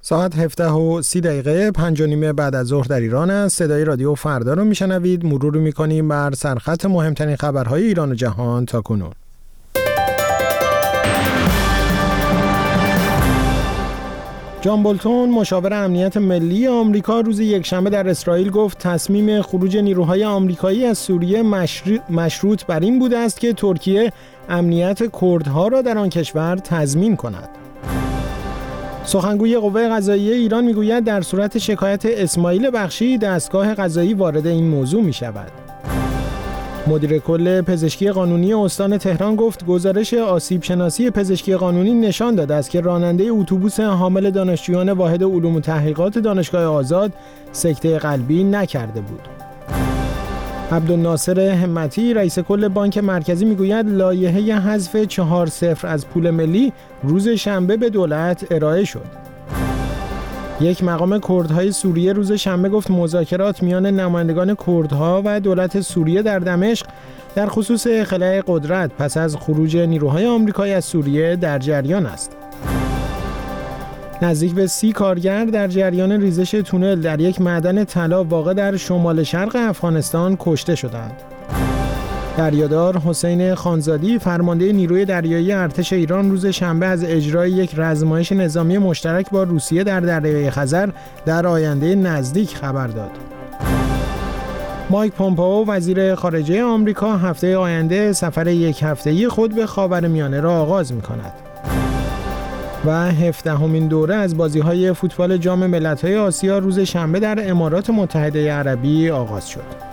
ساعت 17:30 5:30 بعد از ظهر در ایران است. صدای رادیو فردا رو میشنوید. مرور میکنیم بر سرخط مهمترین خبرهای ایران و جهان تا کنون. جان بولتون مشاور امنیت ملی آمریکا روز یکشنبه در اسرائیل گفت تصمیم خروج نیروهای آمریکایی از سوریه مشروط بر این بوده است که ترکیه امنیت کردها را در آن کشور تضمین کند. سخنگوی قوه قضاییه ایران میگوید در صورت شکایت اسماعیل بخشی دستگاه قضایی وارد این موضوع می شود. مدیر کل پزشکی قانونی استان تهران گفت گزارش آسیب شناسی پزشکی قانونی نشان داده است که راننده اتوبوس حامل دانشجویان واحد علوم و تحقیقات دانشگاه آزاد سکته قلبی نکرده بود. عبدالناصر همتی رئیس کل بانک مرکزی میگوید لایحه حذف 4-0 از پول ملی روز شنبه به دولت ارائه شد. یک مقام کردهای سوریه روز شنبه گفت مذاکرات میان نمایندگان کردها و دولت سوریه در دمشق در خصوص خلأ قدرت پس از خروج نیروهای آمریکایی از سوریه در جریان است. نزدیک به 30 کارگر در جریان ریزش تونل در یک معدن طلا واقع در شمال شرق افغانستان کشته شدند. دریادار حسین خانزادی فرمانده نیروی دریایی ارتش ایران روز شنبه از اجرای یک رزمایش نظامی مشترک با روسیه در دریای خزر در آینده نزدیک خبر داد. مایک پومپئو وزیر خارجه آمریکا هفته آینده سفر یک هفته‌ای خود به خاورمیانه را آغاز می‌کند. و 17مین دوره از بازی‌های فوتبال جام ملت‌های آسیا روز شنبه در امارات متحده عربی آغاز شد.